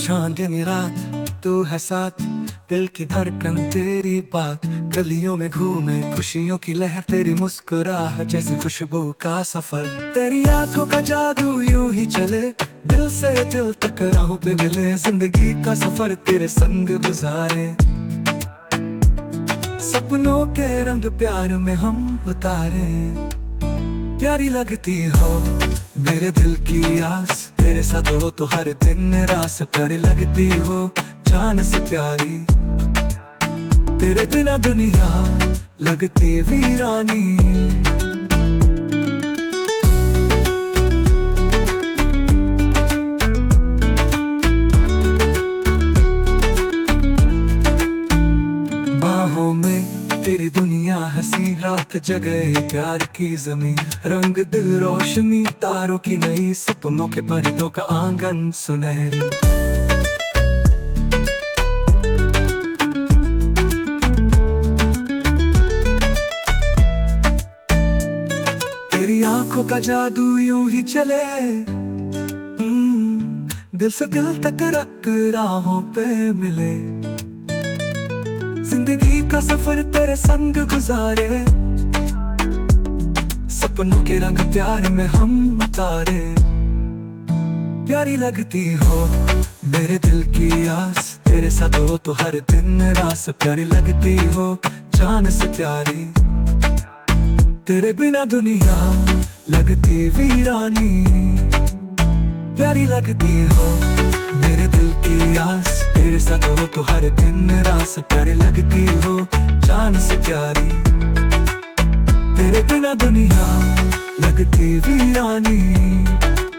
चांदनी रात तू है साथ, दिल की धड़कन तेरी बात। गलियों में घूमे खुशियों की लहर, तेरी मुस्कुराहट जैसे खुशबू का सफर। तेरी आंखों का जादू यूं ही चले, दिल से दिल तक राहों पे मिले। जिंदगी का सफर तेरे संग गुजारे, सपनों के रंग प्यार में हम उतारे। प्यारी लगती हो मेरे दिल की आस, तेरे साथ हो तो हर दिन रास। प्यारी लगती हो जान से प्यारी, तेरे बिना दुनिया लगती वीरानी। बाहों में तेरी दुनिया हंसी, रात जगह प्यार की जमीन। रंग दिल रोशनी तारों की नई, सपनों के पर्दों का आंगन सुनहरी। तेरी आंखों का जादू यूं ही चले, दिल से दिल तक रख राहों पे मिले। जिंदगी का सफर तेरे संग गुजारे, सपनों के रंग प्यार में हम उतारे। प्यारी लगती हो मेरे दिल की आस, तेरे साथ हो तो हर दिन रास। प्यारी लगती हो जान से प्यारी, तेरे बिना दुनिया लगती वीरानी। प्यारी लगती हो मेरे दिल की आस, तेरे साथ हो तो हर दिन रास। प्यारी लगती हो जान से प्यारी, तेरे बिना दुनिया लगती वीरानी।